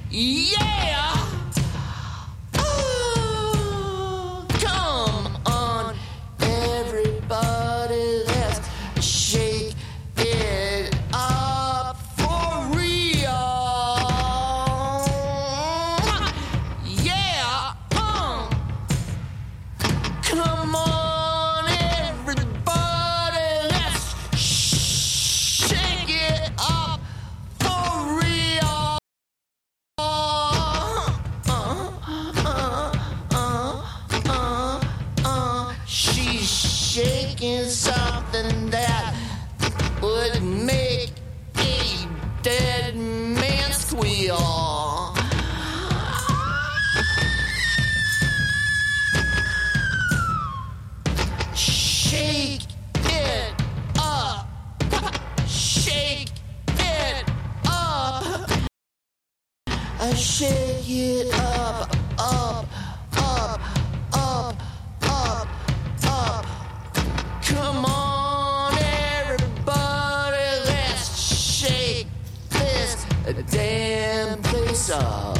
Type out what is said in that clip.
Yeah! Oh, come on, everybody, let's shake it up for real. Yeah! Come on, everybody, let's shake it up for real. She's shaking something that would make a dead man squeal. Shake it up, shake it up. I shake it up, up, up, up, up, up. Come on, everybody, let's shake this damn place up.